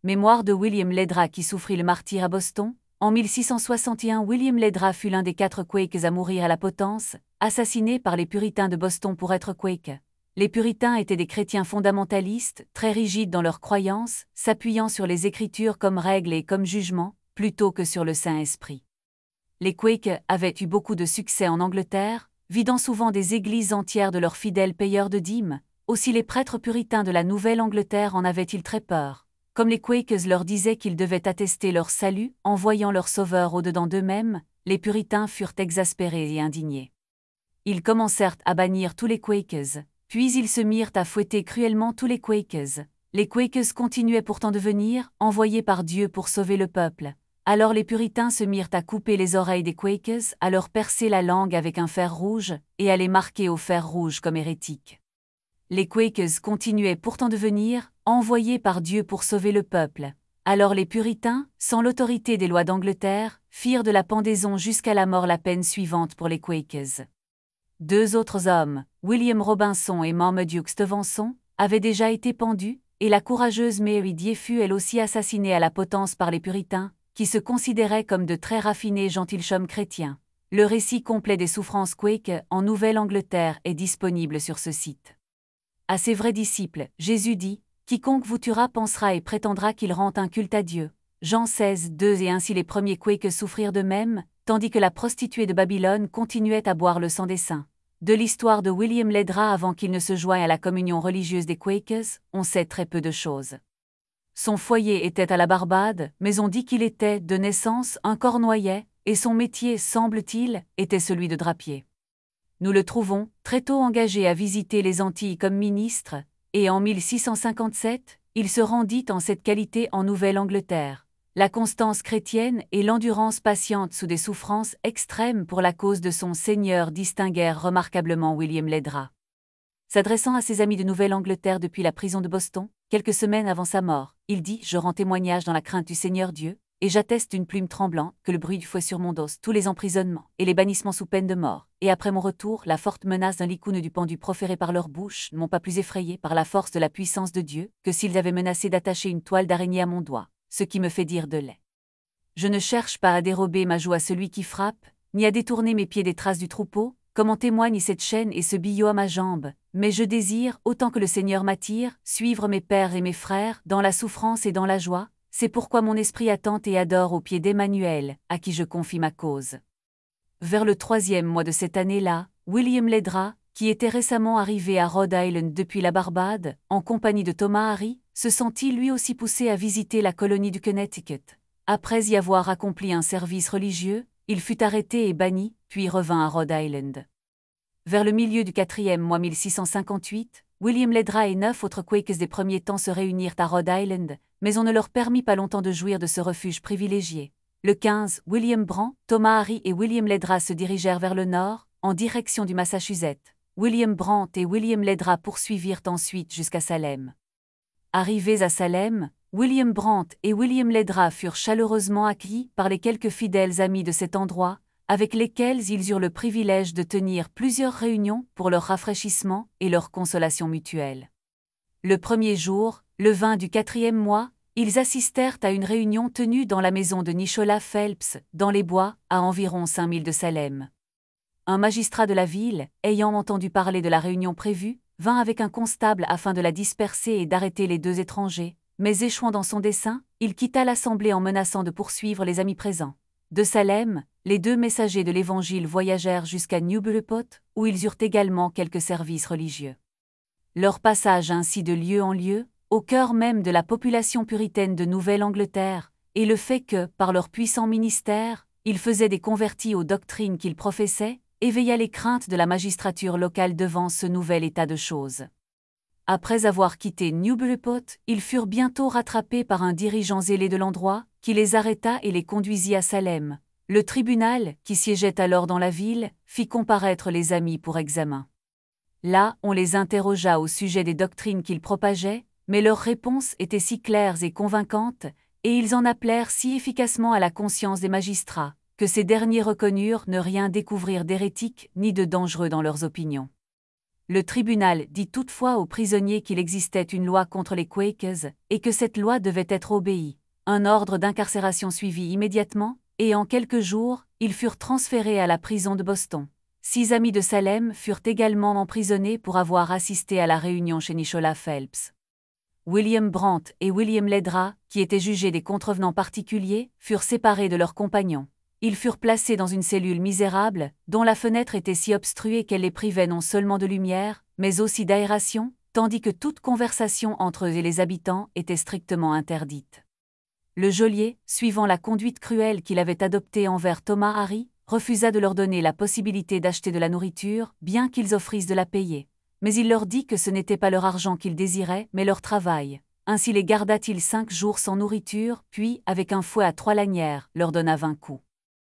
Mémoire de William Ledra qui souffrit le martyre à Boston. En 1661, William Ledra fut l'un des 4 Quakes à mourir à la Potence, assassiné par les puritains de Boston pour être Quake. Les puritains étaient des chrétiens fondamentalistes, très rigides dans leurs croyances, s'appuyant sur les Écritures comme règle et comme jugement, plutôt que sur le Saint-Esprit. Les Quakes avaient eu beaucoup de succès en Angleterre, vidant souvent des églises entières de leurs fidèles payeurs de dîmes. Aussi les prêtres puritains de la Nouvelle-Angleterre en avaient-ils très peur. Comme les Quakes leur disaient qu'ils devaient attester leur salut en voyant leur sauveur au-dedans d'eux-mêmes, les puritains furent exaspérés et indignés. Ils commencèrent à bannir tous les Quakes, puis ils se mirent à fouetter cruellement tous les Quakes. Les Quakes continuaient pourtant de venir, envoyés par Dieu pour sauver le peuple. Alors les puritains se mirent à couper les oreilles des Quakes, à leur percer la langue avec un fer rouge, et à les marquer au fer rouge comme hérétiques. Les Quakes continuaient pourtant de venir, envoyés par Dieu pour sauver le peuple. Alors les puritains, sans l'autorité des lois d'Angleterre, firent de la pendaison jusqu'à la mort la peine suivante pour les Quakes. 2 autres hommes, William Robinson et Marmaduke Stevenson, avaient déjà été pendus, et la courageuse Mary Dié fut elle aussi assassinée à la Potence par les puritains, qui se considéraient comme de très raffinés gentilshommes chrétiens. Le récit complet des souffrances Quake en Nouvelle-Angleterre est disponible sur ce site. À ses vrais disciples, Jésus dit « Quiconque vous tuera pensera et prétendra qu'il rend un culte à Dieu ». Jean 16, 2. Et ainsi les premiers Quakes souffrirent de même, tandis que la prostituée de Babylone continuait à boire le sang des saints. De l'histoire de William Ledra avant qu'il ne se joigne à la communion religieuse des Quakes, on sait très peu de choses. Son foyer était à la Barbade, mais on dit qu'il était, de naissance, un Cornouaillais, et son métier, semble-t-il, était celui de drapier. Nous le trouvons très tôt engagé à visiter les Antilles comme ministre, et en 1657, il se rendit en cette qualité en Nouvelle-Angleterre. La constance chrétienne et l'endurance patiente sous des souffrances extrêmes pour la cause de son Seigneur distinguèrent remarquablement William Ledra. S'adressant à ses amis de Nouvelle-Angleterre depuis la prison de Boston, quelques semaines avant sa mort, il dit « Je rends témoignage dans la crainte du Seigneur Dieu, et j'atteste d'une plume tremblante que le bruit du fouet sur mon dos, tous les emprisonnements et les bannissements sous peine de mort, et après mon retour, la forte menace d'un licoune du pendu proféré par leur bouche ne m'ont pas plus effrayé par la force de la puissance de Dieu que s'ils avaient menacé d'attacher une toile d'araignée à mon doigt, ce qui me fait dire de lait. Je ne cherche pas à dérober ma joue à celui qui frappe, ni à détourner mes pieds des traces du troupeau, comme en témoigne cette chaîne et ce billot à ma jambe, mais je désire, autant que le Seigneur m'attire, suivre mes pères et mes frères dans la souffrance et dans la joie. C'est pourquoi mon esprit attend et adore aux pieds d'Emmanuel, à qui je confie ma cause. » Vers le 3e mois de cette année-là, William Ledra, qui était récemment arrivé à Rhode Island depuis la Barbade, en compagnie de Thomas Harry, se sentit lui aussi poussé à visiter la colonie du Connecticut. Après y avoir accompli un service religieux, il fut arrêté et banni, puis revint à Rhode Island. Vers le milieu du 4e mois 1658, William Ledra et 9 autres Quakes des premiers temps se réunirent à Rhode Island, mais on ne leur permit pas longtemps de jouir de ce refuge privilégié. Le 15, William Brand, Thomas Harry et William Ledra se dirigèrent vers le nord, en direction du Massachusetts. William Brand et William Ledra poursuivirent ensuite jusqu'à Salem. Arrivés à Salem, William Brand et William Ledra furent chaleureusement accueillis par les quelques fidèles amis de cet endroit, avec lesquels ils eurent le privilège de tenir plusieurs réunions pour leur rafraîchissement et leur consolation mutuelle. Le premier jour, le 20 du 4e mois, ils assistèrent à une réunion tenue dans la maison de Nicholas Phelps, dans les bois, à environ 5 milles de Salem. Un magistrat de la ville, ayant entendu parler de la réunion prévue, vint avec un constable afin de la disperser et d'arrêter les 2 étrangers, mais échouant dans son dessein, il quitta l'assemblée en menaçant de poursuivre les amis présents. De Salem, les 2 messagers de l'Évangile voyagèrent jusqu'à Newburyport, où ils eurent également quelques services religieux. Leur passage ainsi de lieu en lieu, au cœur même de la population puritaine de Nouvelle-Angleterre, et le fait que, par leur puissant ministère, ils faisaient des convertis aux doctrines qu'ils professaient, éveilla les craintes de la magistrature locale devant ce nouvel état de choses. Après avoir quitté Newburyport, ils furent bientôt rattrapés par un dirigeant zélé de l'endroit, qui les arrêta et les conduisit à Salem. Le tribunal, qui siégeait alors dans la ville, fit comparaître les amis pour examen. Là, on les interrogea au sujet des doctrines qu'ils propageaient, mais leurs réponses étaient si claires et convaincantes, et ils en appelèrent si efficacement à la conscience des magistrats, que ces derniers reconnurent ne rien découvrir d'hérétique ni de dangereux dans leurs opinions. Le tribunal dit toutefois aux prisonniers qu'il existait une loi contre les Quakers, et que cette loi devait être obéie. Un ordre d'incarcération suivit immédiatement, et en quelques jours, ils furent transférés à la prison de Boston. 6 amis de Salem furent également emprisonnés pour avoir assisté à la réunion chez Nicholas Phelps. William Brandt et William Ledra, qui étaient jugés des contrevenants particuliers, furent séparés de leurs compagnons. Ils furent placés dans une cellule misérable, dont la fenêtre était si obstruée qu'elle les privait non seulement de lumière, mais aussi d'aération, tandis que toute conversation entre eux et les habitants était strictement interdite. Le geôlier, suivant la conduite cruelle qu'il avait adoptée envers Thomas Harry, refusa de leur donner la possibilité d'acheter de la nourriture, bien qu'ils offrissent de la payer. Mais il leur dit que ce n'était pas leur argent qu'ils désiraient, mais leur travail. Ainsi les garda-t-il 5 jours sans nourriture, puis, avec un fouet à 3 lanières, leur donna 20 coups.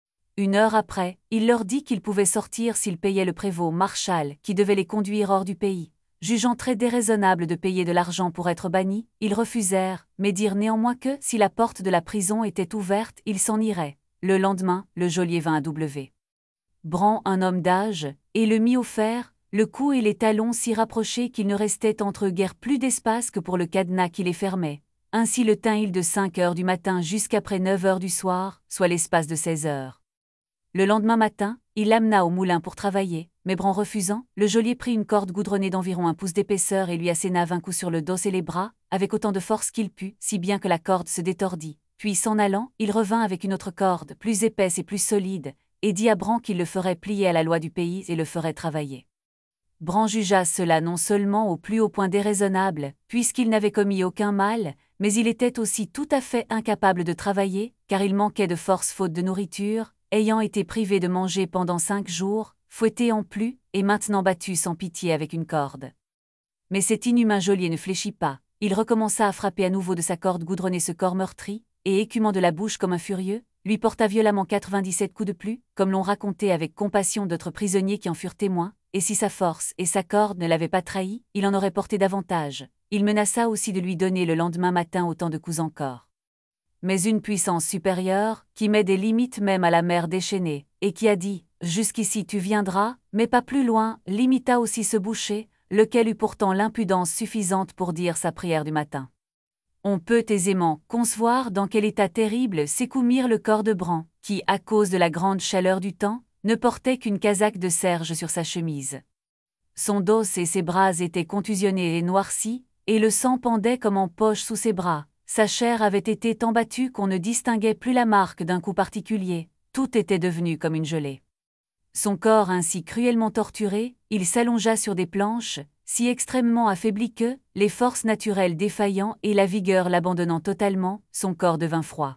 1 heure après, il leur dit qu'ils pouvaient sortir s'ils payaient le prévôt Marshall, qui devait les conduire hors du pays. Jugeant très déraisonnable de payer de l'argent pour être bannis, ils refusèrent, mais dirent néanmoins que, si la porte de la prison était ouverte, ils s'en iraient. Le lendemain, le geôlier vint à W. Brandt, un homme d'âge, et le mit au fer, le cou et les talons si rapprochés qu'il ne restait entre eux guère plus d'espace que pour le cadenas qui les fermait. Ainsi le tint-il de 5 heures du matin jusqu'après 9 heures du soir, soit l'espace de 16 heures. Le lendemain matin, il l'amena au moulin pour travailler, mais Brandt refusant, le geôlier prit une corde goudronnée d'environ 1 pouce d'épaisseur et lui asséna 20 coups sur le dos et les bras, avec autant de force qu'il put, si bien que la corde se détordit. Puis s'en allant, il revint avec une autre corde, plus épaisse et plus solide, et dit à Brandt qu'il le ferait plier à la loi du pays et le ferait travailler. Brandt jugea cela non seulement au plus haut point déraisonnable, puisqu'il n'avait commis aucun mal, mais il était aussi tout à fait incapable de travailler, car il manquait de force faute de nourriture, ayant été privé de manger pendant 5 jours, fouetté en plus, et maintenant battu sans pitié avec une corde. Mais cet inhumain geôlier ne fléchit pas, il recommença à frapper à nouveau de sa corde goudronnée ce corps meurtri, et écumant de la bouche comme un furieux, lui porta violemment 97 coups de plus, comme l'ont raconté avec compassion d'autres prisonniers qui en furent témoins, et si sa force et sa corde ne l'avaient pas trahi, il en aurait porté davantage. Il menaça aussi de lui donner le lendemain matin autant de coups encore. Mais une puissance supérieure, qui met des limites même à la mer déchaînée, et qui a dit « Jusqu'ici tu viendras, mais pas plus loin », limita aussi ce boucher, lequel eut pourtant l'impudence suffisante pour dire sa prière du matin. On peut aisément concevoir dans quel état terrible ces coups mirent le corps de Brandt, qui, à cause de la grande chaleur du temps, ne portait qu'une casaque de serge sur sa chemise. Son dos et ses bras étaient contusionnés et noircis, et le sang pendait comme en poche sous ses bras. Sa chair avait été tant battue qu'on ne distinguait plus la marque d'un coup particulier, tout était devenu comme une gelée. Son corps ainsi cruellement torturé, il s'allongea sur des planches, si extrêmement affaibli que, les forces naturelles défaillant et la vigueur l'abandonnant totalement, son corps devint froid.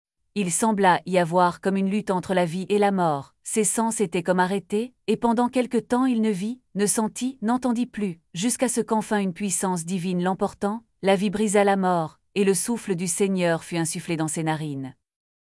Il sembla y avoir comme une lutte entre la vie et la mort, ses sens étaient comme arrêtés, et pendant quelque temps il ne vit, ne sentit, n'entendit plus, jusqu'à ce qu'enfin une puissance divine l'emportant, la vie brisa la mort, et le souffle du Seigneur fut insufflé dans ses narines.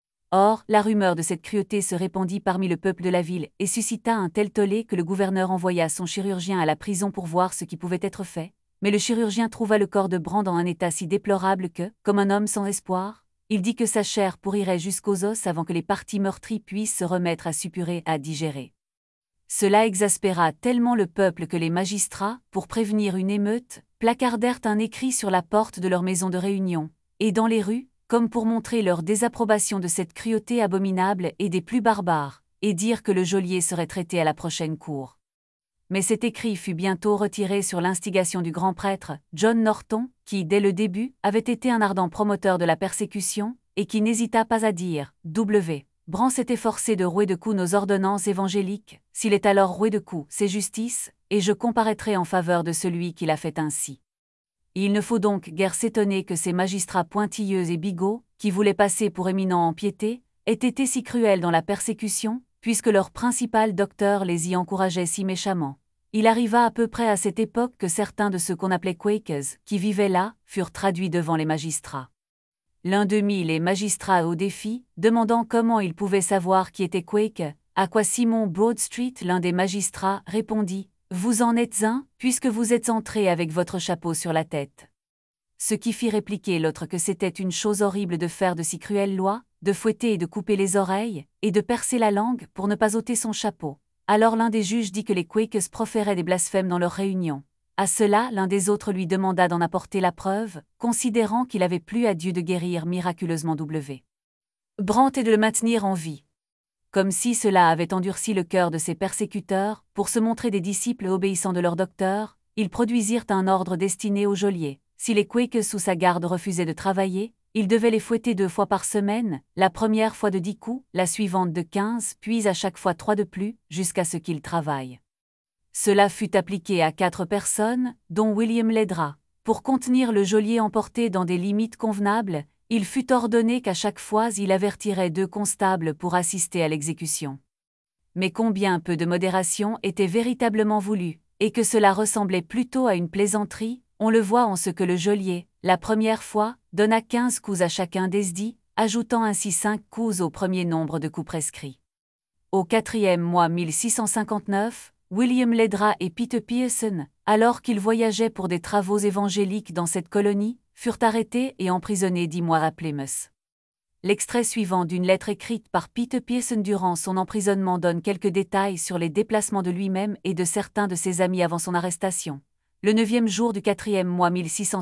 Or, la rumeur de cette cruauté se répandit parmi le peuple de la ville et suscita un tel tollé que le gouverneur envoya son chirurgien à la prison pour voir ce qui pouvait être fait, mais le chirurgien trouva le corps de Brandt dans un état si déplorable que, comme un homme sans espoir, il dit que sa chair pourrirait jusqu'aux os avant que les parties meurtries puissent se remettre à suppurer, à digérer. Cela exaspéra tellement le peuple que les magistrats, pour prévenir une émeute, placardèrent un écrit sur la porte de leur maison de réunion, et dans les rues, comme pour montrer leur désapprobation de cette cruauté abominable et des plus barbares, et dire que le geôlier serait traité à la prochaine cour. Mais cet écrit fut bientôt retiré sur l'instigation du grand prêtre, John Norton, qui, dès le début, avait été un ardent promoteur de la persécution, et qui n'hésita pas à dire « W. Brandt s'est efforcé de rouer de coups nos ordonnances évangéliques, s'il est alors roué de coups, c'est justice, et je comparaîtrai en faveur de celui qui l'a fait ainsi. » Il ne faut donc guère s'étonner que ces magistrats pointilleux et bigots, qui voulaient passer pour éminents en piété, aient été si cruels dans la persécution, puisque leur principal docteur les y encourageait si méchamment. Il arriva à peu près à cette époque que certains de ceux qu'on appelait Quakers, qui vivaient là, furent traduits devant les magistrats. L'un d'eux mit les magistrats au défi, demandant comment ils pouvaient savoir qui était Quake, à quoi Simon Broadstreet, l'un des magistrats, répondit « Vous en êtes un, puisque vous êtes entré avec votre chapeau sur la tête. » Ce qui fit répliquer l'autre que c'était une chose horrible de faire de si cruelles lois, de fouetter et de couper les oreilles, et de percer la langue pour ne pas ôter son chapeau. Alors l'un des juges dit que les Quakers proféraient des blasphèmes dans leur réunion. À cela, l'un des autres lui demanda d'en apporter la preuve, considérant qu'il avait plu à Dieu de guérir miraculeusement W. Brandt et de le maintenir en vie. Comme si cela avait endurci le cœur de ses persécuteurs, pour se montrer des disciples obéissants de leur docteur, ils produisirent un ordre destiné aux geôliers. Si les Quakers sous sa garde refusaient de travailler, il devait les fouetter 2 fois par semaine, la première fois de 10 coups, la suivante de 15, puis à chaque fois 3 de plus, jusqu'à ce qu'ils travaillent. Cela fut appliqué à 4 personnes, dont William Ledra. Pour contenir le geôlier emporté dans des limites convenables, il fut ordonné qu'à chaque fois il avertirait 2 constables pour assister à l'exécution. Mais combien peu de modération était véritablement voulu, et que cela ressemblait plutôt à une plaisanterie, on le voit en ce que le geôlier, la première fois, donna 15 coups à chacun des ajoutant ainsi 5 coups au premier nombre de coups prescrits. Au 4e mois 1659, William Ledra et Peter Pearson, alors qu'ils voyageaient pour des travaux évangéliques dans cette colonie, furent arrêtés et emprisonnés 10 mois à Plymouth. L'extrait suivant d'une lettre écrite par Peter Pearson durant son emprisonnement donne quelques détails sur les déplacements de lui-même et de certains de ses amis avant son arrestation. Le 9e jour du 4e mois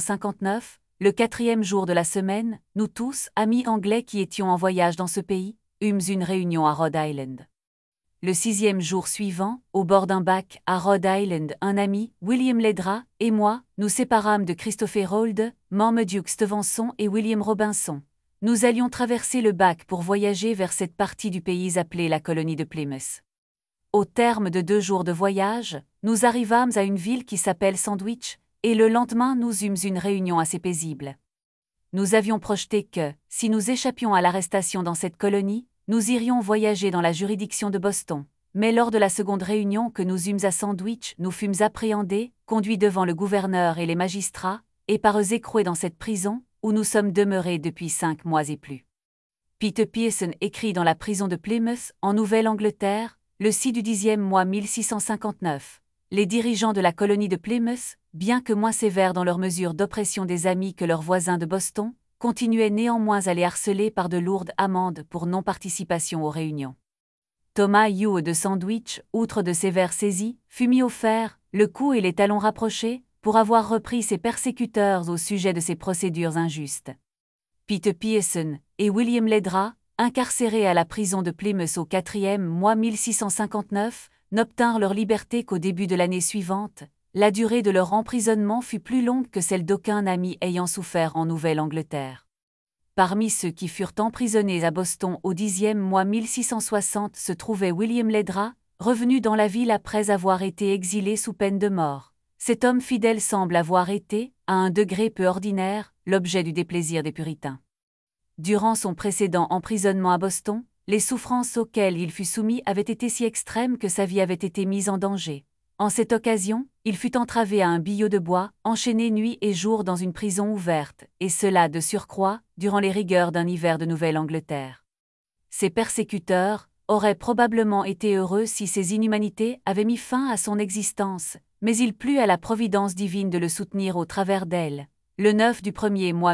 1659, le 4e jour de la semaine, nous tous, amis anglais qui étions en voyage dans ce pays, eûmes une réunion à Rhode Island. Le 6e jour suivant, au bord d'un bac, à Rhode Island, un ami, William Ledra, et moi, nous séparâmes de Christopher Holde, Marmaduke Stevenson et William Robinson. Nous allions traverser le bac pour voyager vers cette partie du pays appelée la colonie de Plymouth. Au terme de 2 jours de voyage, nous arrivâmes à une ville qui s'appelle Sandwich, et le lendemain nous eûmes une réunion assez paisible. Nous avions projeté que, si nous échappions à l'arrestation dans cette colonie, nous irions voyager dans la juridiction de Boston. Mais lors de la seconde réunion que nous eûmes à Sandwich, nous fûmes appréhendés, conduits devant le gouverneur et les magistrats, et par eux écroués dans cette prison, où nous sommes demeurés depuis 5 mois et plus. Peter Pearson écrit dans la prison de Plymouth, en Nouvelle-Angleterre, le 6 du 10e mois 1659. Les dirigeants de la colonie de Plymouth, bien que moins sévères dans leurs mesures d'oppression des amis que leurs voisins de Boston, continuaient néanmoins à les harceler par de lourdes amendes pour non-participation aux réunions. Thomas Hugh de Sandwich, outre de sévères saisies, fut mis au fer, le cou et les talons rapprochés, pour avoir repris ses persécuteurs au sujet de ces procédures injustes. Peter Pearson et William Ledra, incarcérés à la prison de Plymouth au 4e mois 1659, n'obtinrent leur liberté qu'au début de l'année suivante. La durée de leur emprisonnement fut plus longue que celle d'aucun ami ayant souffert en Nouvelle-Angleterre. Parmi ceux qui furent emprisonnés à Boston au 10e mois 1660 se trouvait William Ledra, revenu dans la ville après avoir été exilé sous peine de mort. Cet homme fidèle semble avoir été, à un degré peu ordinaire, l'objet du déplaisir des puritains. Durant son précédent emprisonnement à Boston, les souffrances auxquelles il fut soumis avaient été si extrêmes que sa vie avait été mise en danger. En cette occasion, il fut entravé à un billot de bois, enchaîné nuit et jour dans une prison ouverte, et cela de surcroît, durant les rigueurs d'un hiver de Nouvelle-Angleterre. Ses persécuteurs auraient probablement été heureux si ces inhumanités avaient mis fin à son existence, mais il plut à la providence divine de le soutenir au travers d'elle. Le 9 du 1er mois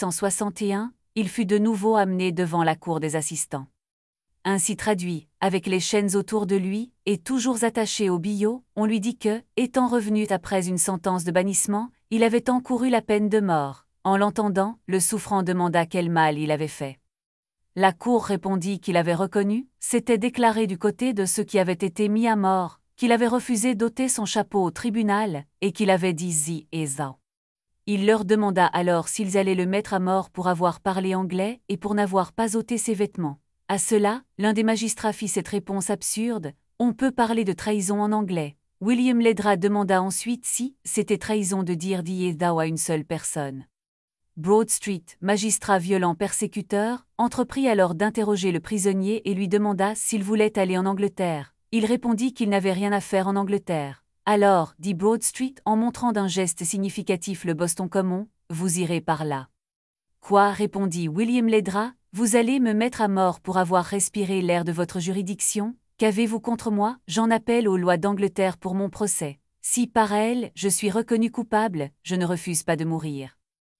1661, il fut de nouveau amené devant la cour des assistants. Ainsi traduit, avec les chaînes autour de lui, et toujours attaché au billot, on lui dit que, étant revenu après une sentence de bannissement, il avait encouru la peine de mort. En l'entendant, le souffrant demanda quel mal il avait fait. La cour répondit qu'il avait reconnu, s'était déclaré du côté de ceux qui avaient été mis à mort, qu'il avait refusé d'ôter son chapeau au tribunal, et qu'il avait dit zi et za. Il leur demanda alors s'ils allaient le mettre à mort pour avoir parlé anglais et pour n'avoir pas ôté ses vêtements. À cela, l'un des magistrats fit cette réponse absurde, « On peut parler de trahison en anglais ». William Ledra demanda ensuite si c'était trahison de dire Diezao à une seule personne. Broad Street, magistrat violent persécuteur, entreprit alors d'interroger le prisonnier et lui demanda s'il voulait aller en Angleterre. Il répondit qu'il n'avait rien à faire en Angleterre. Alors, dit Broad Street en montrant d'un geste significatif le Boston Common, « Vous irez par là. » Quoi, répondit William Ledra, vous allez me mettre à mort pour avoir respiré l'air de votre juridiction? Qu'avez-vous contre moi? J'en appelle aux lois d'Angleterre pour mon procès. Si par elles, je suis reconnu coupable, je ne refuse pas de mourir.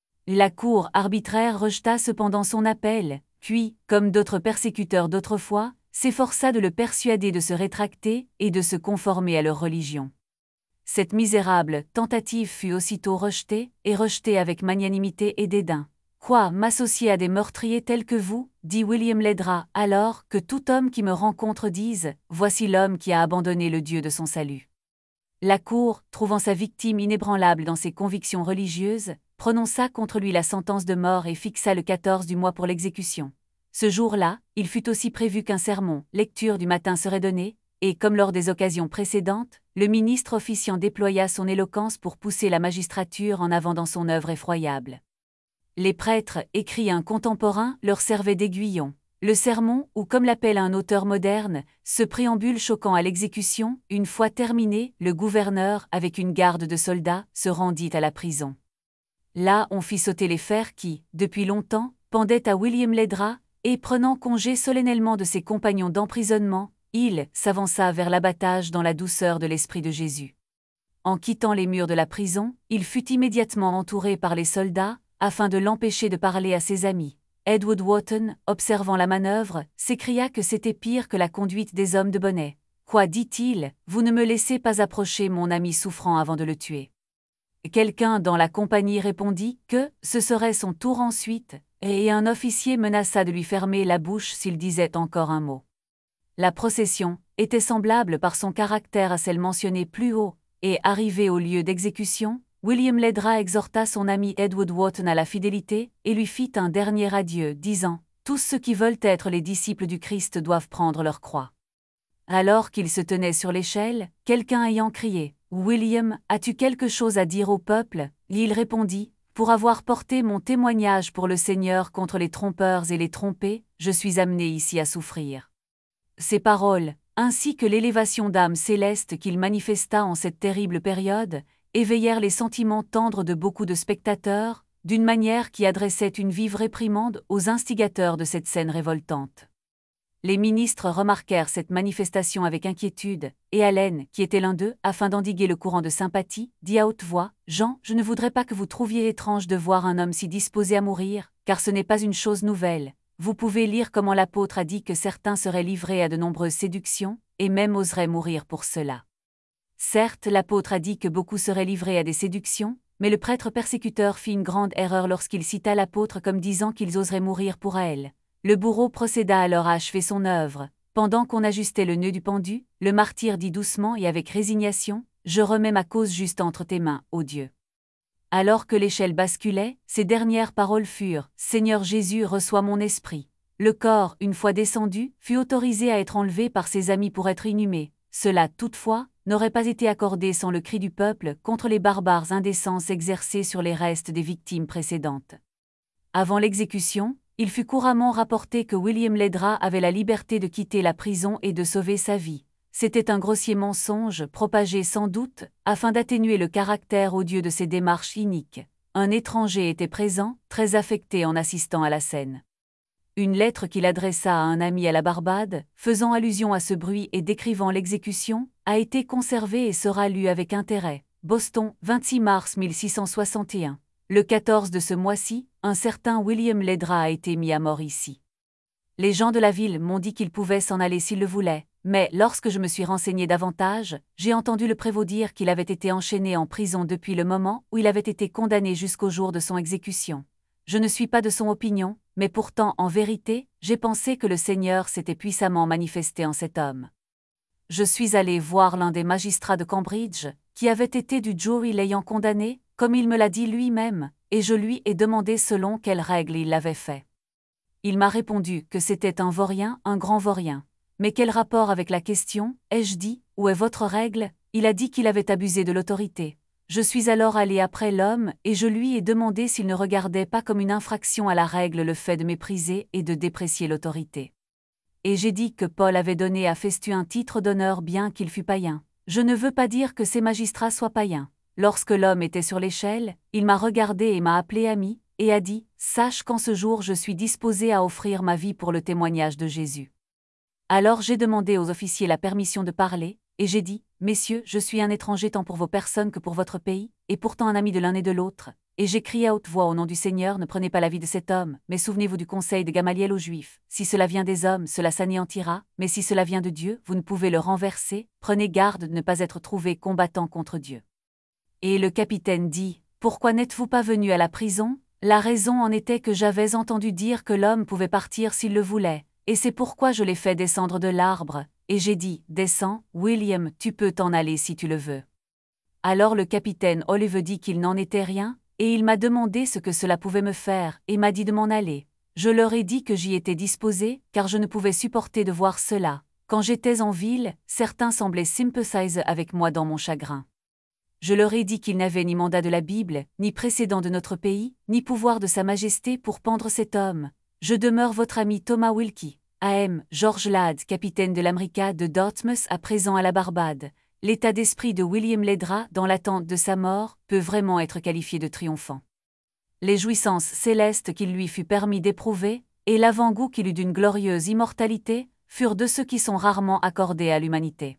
La cour arbitraire rejeta cependant son appel, puis, comme d'autres persécuteurs d'autrefois, s'efforça de le persuader de se rétracter et de se conformer à leur religion. Cette misérable tentative fut aussitôt rejetée, et rejetée avec magnanimité et dédain. « Quoi, m'associer à des meurtriers tels que vous ?» dit William Ledra, « alors que tout homme qui me rencontre dise « Voici l'homme qui a abandonné le Dieu de son salut ». La cour, trouvant sa victime inébranlable dans ses convictions religieuses, prononça contre lui la sentence de mort et fixa le 14 du mois pour l'exécution. Ce jour-là, il fut aussi prévu qu'un sermon, lecture du matin serait donné, et comme lors des occasions précédentes, le ministre officiant déploya son éloquence pour pousser la magistrature en avant dans son œuvre effroyable. Les prêtres, écrit un contemporain, leur servaient d'aiguillon. Le sermon, ou comme l'appelle un auteur moderne, ce préambule choquant à l'exécution, une fois terminé, le gouverneur, avec une garde de soldats, se rendit à la prison. Là, on fit sauter les fers qui, depuis longtemps, pendaient à William Ledra, et prenant congé solennellement de ses compagnons d'emprisonnement, il s'avança vers l'abattage dans la douceur de l'Esprit de Jésus. En quittant les murs de la prison, il fut immédiatement entouré par les soldats, afin de l'empêcher de parler à ses amis. Edward Wotton, observant la manœuvre, s'écria que c'était pire que la conduite des hommes de bonnet. « Quoi, dit-il, vous ne me laissez pas approcher mon ami souffrant avant de le tuer. » Quelqu'un dans la compagnie répondit que ce serait son tour ensuite, et un officier menaça de lui fermer la bouche s'il disait encore un mot. La procession était semblable par son caractère à celle mentionnée plus haut, et arrivé au lieu d'exécution, William Ledra exhorta son ami Edward Wotton à la fidélité et lui fit un dernier adieu, disant « Tous ceux qui veulent être les disciples du Christ doivent prendre leur croix. » Alors qu'il se tenait sur l'échelle, quelqu'un ayant crié « William, as-tu quelque chose à dire au peuple ?» Il répondit « Pour avoir porté mon témoignage pour le Seigneur contre les trompeurs et les trompés, je suis amené ici à souffrir. » Ces paroles, ainsi que l'élévation d'âme céleste qu'il manifesta en cette terrible période, éveillèrent les sentiments tendres de beaucoup de spectateurs, d'une manière qui adressait une vive réprimande aux instigateurs de cette scène révoltante. Les ministres remarquèrent cette manifestation avec inquiétude, et Allen, qui était l'un d'eux, afin d'endiguer le courant de sympathie, dit à haute voix « Jean, je ne voudrais pas que vous trouviez étrange de voir un homme si disposé à mourir, car ce n'est pas une chose nouvelle. Vous pouvez lire comment l'apôtre a dit que certains seraient livrés à de nombreuses séductions, et même oseraient mourir pour cela. Certes, l'apôtre a dit que beaucoup seraient livrés à des séductions, mais le prêtre persécuteur fit une grande erreur lorsqu'il cita l'apôtre comme disant qu'ils oseraient mourir pour elle. Le bourreau procéda alors à achever son œuvre. Pendant qu'on ajustait le nœud du pendu, le martyr dit doucement et avec résignation « Je remets ma cause juste entre tes mains, ô Dieu. » Alors que l'échelle basculait, ses dernières paroles furent « Seigneur Jésus, reçois mon esprit. » Le corps, une fois descendu, fut autorisé à être enlevé par ses amis pour être inhumé. Cela, toutefois, n'aurait pas été accordé sans le cri du peuple contre les barbares indécences exercées sur les restes des victimes précédentes. Avant l'exécution, il fut couramment rapporté que William Ledra avait la liberté de quitter la prison et de sauver sa vie. C'était un grossier mensonge, propagé sans doute, afin d'atténuer le caractère odieux de ces démarches iniques. Un étranger était présent, très affecté en assistant à la scène. Une lettre qu'il adressa à un ami à la Barbade, faisant allusion à ce bruit et décrivant l'exécution, a été conservée et sera lue avec intérêt. Boston, 26 mars 1661. Le 14 de ce mois-ci, un certain William Ledra a été mis à mort ici. Les gens de la ville m'ont dit qu'il pouvait s'en aller s'il le voulait, mais lorsque je me suis renseigné davantage, j'ai entendu le prévôt dire qu'il avait été enchaîné en prison depuis le moment où il avait été condamné jusqu'au jour de son exécution. Je ne suis pas de son opinion, mais pourtant, en vérité, j'ai pensé que le Seigneur s'était puissamment manifesté en cet homme. Je suis allé voir l'un des magistrats de Cambridge, qui avait été du jury l'ayant condamné, comme il me l'a dit lui-même, et je lui ai demandé selon quelles règles il l'avait fait. Il m'a répondu que c'était un vaurien, un grand vaurien. Mais quel rapport avec la question, ai-je dit, où est votre règle? Il a dit qu'il avait abusé de l'autorité. Je suis alors allé après l'homme et je lui ai demandé s'il ne regardait pas comme une infraction à la règle le fait de mépriser et de déprécier l'autorité. Et j'ai dit que Paul avait donné à Festu un titre d'honneur bien qu'il fût païen. Je ne veux pas dire que ces magistrats soient païens. Lorsque l'homme était sur l'échelle, il m'a regardé et m'a appelé ami, et a dit « Sache qu'en ce jour je suis disposé à offrir ma vie pour le témoignage de Jésus. » Alors j'ai demandé aux officiers la permission de parler, et j'ai dit « Messieurs, je suis un étranger tant pour vos personnes que pour votre pays, et pourtant un ami de l'un et de l'autre. Et j'ai crié à haute voix au nom du Seigneur, ne prenez pas la vie de cet homme, mais souvenez-vous du conseil de Gamaliel aux Juifs. Si cela vient des hommes, cela s'anéantira, mais si cela vient de Dieu, vous ne pouvez le renverser, prenez garde de ne pas être trouvé combattant contre Dieu. Et le capitaine dit, pourquoi n'êtes-vous pas venu à la prison? La raison en était que j'avais entendu dire que l'homme pouvait partir s'il le voulait, et c'est pourquoi je l'ai fait descendre de l'arbre, et j'ai dit, descends, William, tu peux t'en aller si tu le veux. Alors le capitaine Olive dit qu'il n'en était rien, et il m'a demandé ce que cela pouvait me faire, et m'a dit de m'en aller. Je leur ai dit que j'y étais disposé, car je ne pouvais supporter de voir cela. Quand j'étais en ville, certains semblaient sympathiser avec moi dans mon chagrin. Je leur ai dit qu'ils n'avaient ni mandat de la Bible, ni précédent de notre pays, ni pouvoir de Sa Majesté pour pendre cet homme. Je demeure votre ami Thomas Wilkie. A.M. George Ladd, capitaine de l'America de Dartmouth à présent à la Barbade. L'état d'esprit de William Ledra, dans l'attente de sa mort, peut vraiment être qualifié de triomphant. Les jouissances célestes qu'il lui fut permis d'éprouver, et l'avant-goût qu'il eut d'une glorieuse immortalité, furent de ceux qui sont rarement accordés à l'humanité.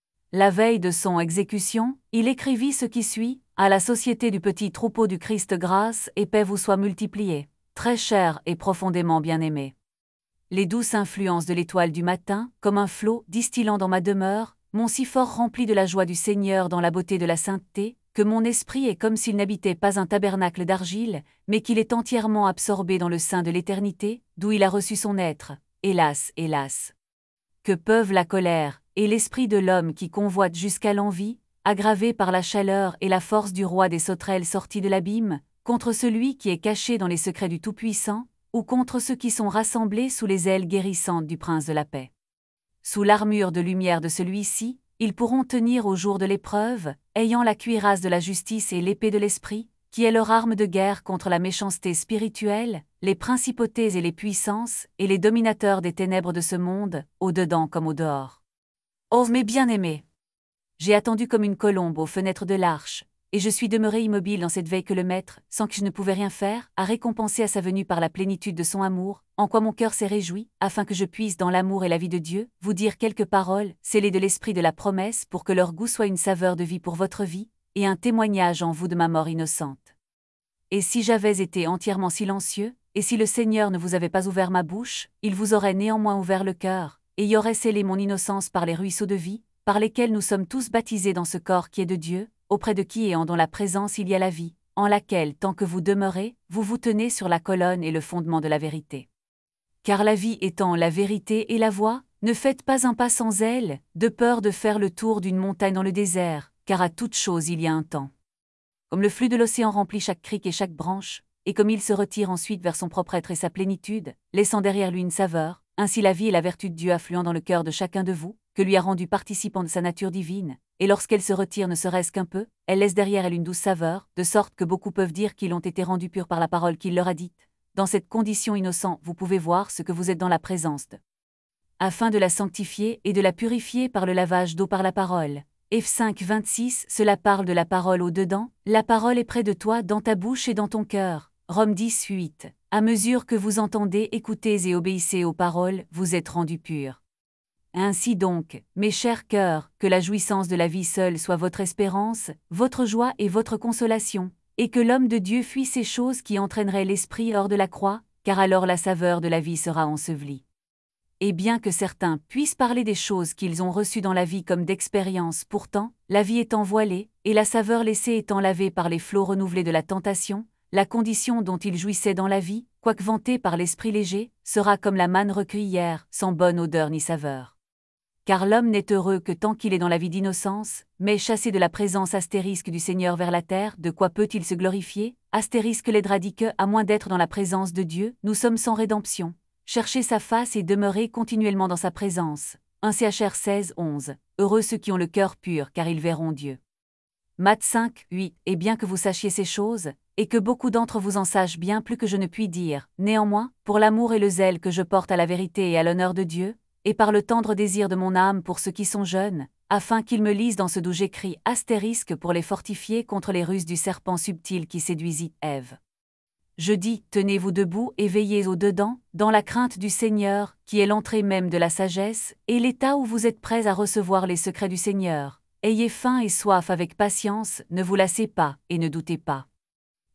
La veille de son exécution, il écrivit ce qui suit, « À la société du petit troupeau du Christ grâce et paix vous soient multipliées, très cher et profondément bien-aimé. Les douces influences de l'étoile du matin, comme un flot distillant dans ma demeure, m'ont si fort rempli de la joie du Seigneur dans la beauté de la sainteté, que mon esprit est comme s'il n'habitait pas un tabernacle d'argile, mais qu'il est entièrement absorbé dans le sein de l'éternité, d'où il a reçu son être. Hélas, hélas! Que peuvent la colère et l'esprit de l'homme qui convoite jusqu'à l'envie, aggravé par la chaleur et la force du roi des sauterelles sortis de l'abîme, contre celui qui est caché dans les secrets du Tout-Puissant, ou contre ceux qui sont rassemblés sous les ailes guérissantes du Prince de la paix. Sous l'armure de lumière de celui-ci, ils pourront tenir au jour de l'épreuve, ayant la cuirasse de la justice et l'épée de l'esprit, qui est leur arme de guerre contre la méchanceté spirituelle, les principautés et les puissances, et les dominateurs des ténèbres de ce monde, au-dedans comme au-dehors. Oh mes bien-aimés! J'ai attendu comme une colombe aux fenêtres de l'arche, et je suis demeuré immobile dans cette veille que le Maître, sans que je ne pouvais rien faire, a récompensé à sa venue par la plénitude de son amour, en quoi mon cœur s'est réjoui, afin que je puisse, dans l'amour et la vie de Dieu, vous dire quelques paroles, scellées de l'esprit de la promesse, pour que leur goût soit une saveur de vie pour votre vie, et un témoignage en vous de ma mort innocente. Et si j'avais été entièrement silencieux, et si le Seigneur ne vous avait pas ouvert ma bouche, il vous aurait néanmoins ouvert le cœur, et y aurait scellé mon innocence par les ruisseaux de vie, par lesquels nous sommes tous baptisés dans ce corps qui est de Dieu, auprès de qui et en dont la présence il y a la vie, en laquelle, tant que vous demeurez, vous vous tenez sur la colonne et le fondement de la vérité. Car la vie étant la vérité et la voie, ne faites pas un pas sans elle, de peur de faire le tour d'une montagne dans le désert, car à toute chose il y a un temps. Comme le flux de l'océan remplit chaque crique et chaque branche, et comme il se retire ensuite vers son propre être et sa plénitude, laissant derrière lui une saveur, ainsi la vie et la vertu de Dieu affluent dans le cœur de chacun de vous, que lui a rendu participant de sa nature divine, et lorsqu'elle se retire ne serait-ce qu'un peu, elle laisse derrière elle une douce saveur, de sorte que beaucoup peuvent dire qu'ils ont été rendus purs par la parole qu'il leur a dite. Dans cette condition innocente, vous pouvez voir ce que vous êtes dans la présence de. Afin de la sanctifier et de la purifier par le lavage d'eau par la parole. F 5, 26, cela parle de la parole au-dedans, la parole est près de toi dans ta bouche et dans ton cœur. Rome 10, 8. À mesure que vous entendez, écoutez et obéissez aux paroles, vous êtes rendus purs. Ainsi donc, mes chers cœurs, que la jouissance de la vie seule soit votre espérance, votre joie et votre consolation, et que l'homme de Dieu fuit ces choses qui entraîneraient l'esprit hors de la croix, car alors la saveur de la vie sera ensevelie. Et bien que certains puissent parler des choses qu'ils ont reçues dans la vie comme d'expérience, pourtant, la vie étant voilée, et la saveur laissée étant lavée par les flots renouvelés de la tentation, la condition dont ils jouissaient dans la vie, quoique vantée par l'esprit léger, sera comme la manne recueillie hier, sans bonne odeur ni saveur. Car l'homme n'est heureux que tant qu'il est dans la vie d'innocence, mais chassé de la présence astérisque du Seigneur vers la terre, de quoi peut-il se glorifier? Astérisque l'aidera dit que, à moins d'être dans la présence de Dieu, nous sommes sans rédemption. Cherchez sa face et demeurez continuellement dans sa présence. 1 Chr 16, 11. Heureux ceux qui ont le cœur pur, car ils verront Dieu. Matthieu 5, 8. Et bien que vous sachiez ces choses, et que beaucoup d'entre vous en sachent bien plus que je ne puis dire, néanmoins, pour l'amour et le zèle que je porte à la vérité et à l'honneur de Dieu, et par le tendre désir de mon âme pour ceux qui sont jeunes, afin qu'ils me lisent dans ce d'où j'écris astérisque pour les fortifier contre les ruses du serpent subtil qui séduisit Ève. Je dis, tenez-vous debout et veillez au-dedans, dans la crainte du Seigneur, qui est l'entrée même de la sagesse, et l'état où vous êtes prêts à recevoir les secrets du Seigneur. Ayez faim et soif avec patience, ne vous lassez pas, et ne doutez pas.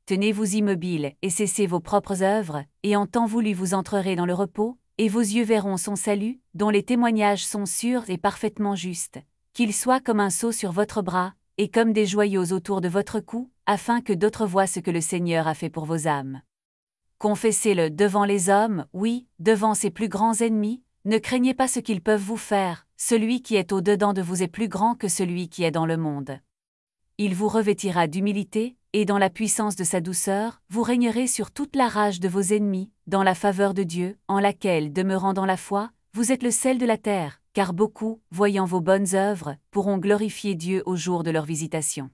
tenez-vous immobiles et cessez vos propres œuvres, et en temps voulu vous entrerez dans le repos, et vos yeux verront son salut, dont les témoignages sont sûrs et parfaitement justes, qu'il soit comme un sceau sur votre bras, et comme des joyaux autour de votre cou, afin que d'autres voient ce que le Seigneur a fait pour vos âmes. Confessez-le devant les hommes, oui, devant ses plus grands ennemis, ne craignez pas ce qu'ils peuvent vous faire, celui qui est au-dedans de vous est plus grand que celui qui est dans le monde. Il vous revêtira d'humilité, et dans la puissance de sa douceur, vous régnerez sur toute la rage de vos ennemis, dans la faveur de Dieu, en laquelle, demeurant dans la foi, vous êtes le sel de la terre, car beaucoup, voyant vos bonnes œuvres, pourront glorifier Dieu au jour de leur visitation.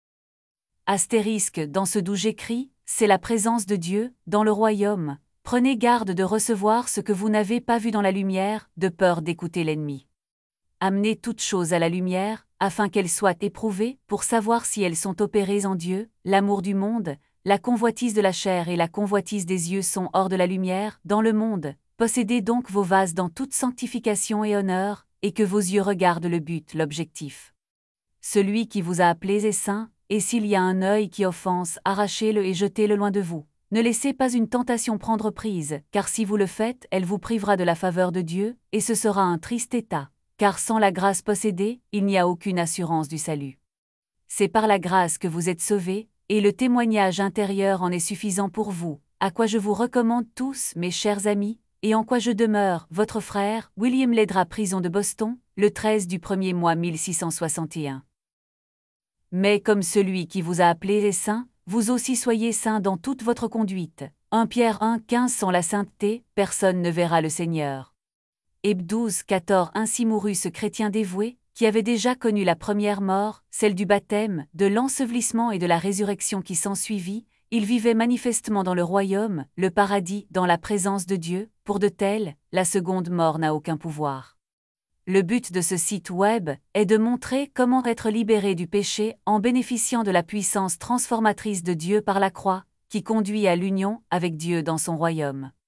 Astérisque dans ce d'où j'écris, c'est la présence de Dieu, dans le royaume. Prenez garde de recevoir ce que vous n'avez pas vu dans la lumière, de peur d'écouter l'ennemi. Amenez toutes choses à la lumière, afin qu'elles soient éprouvées, pour savoir si elles sont opérées en Dieu. L'amour du monde, la convoitise de la chair et la convoitise des yeux sont hors de la lumière, dans le monde. Possédez donc vos vases dans toute sanctification et honneur, et que vos yeux regardent le but, l'objectif. Celui qui vous a appelés est saint, et s'il y a un œil qui offense, arrachez-le et jetez-le loin de vous. Ne laissez pas une tentation prendre prise, car si vous le faites, elle vous privera de la faveur de Dieu, et ce sera un triste état. Car sans la grâce possédée, il n'y a aucune assurance du salut. C'est par la grâce que vous êtes sauvés, et le témoignage intérieur en est suffisant pour vous, à quoi je vous recommande tous, mes chers amis, et en quoi je demeure, votre frère, William Ledra, prison de Boston, le 13 du 1er mois 1661. Mais comme celui qui vous a appelé est saint, vous aussi soyez saints dans toute votre conduite. 1 Pierre 1,15 Sans la sainteté, personne ne verra le Seigneur. Héb 12,14 Ainsi mourut ce chrétien dévoué, qui avait déjà connu la première mort, celle du baptême, de l'ensevelissement et de la résurrection qui s'ensuivit. Il vivait manifestement dans le royaume, le paradis, dans la présence de Dieu. Pour de tels, la seconde mort n'a aucun pouvoir. Le but de ce site web est de montrer comment être libéré du péché en bénéficiant de la puissance transformatrice de Dieu par la croix, qui conduit à l'union avec Dieu dans son royaume.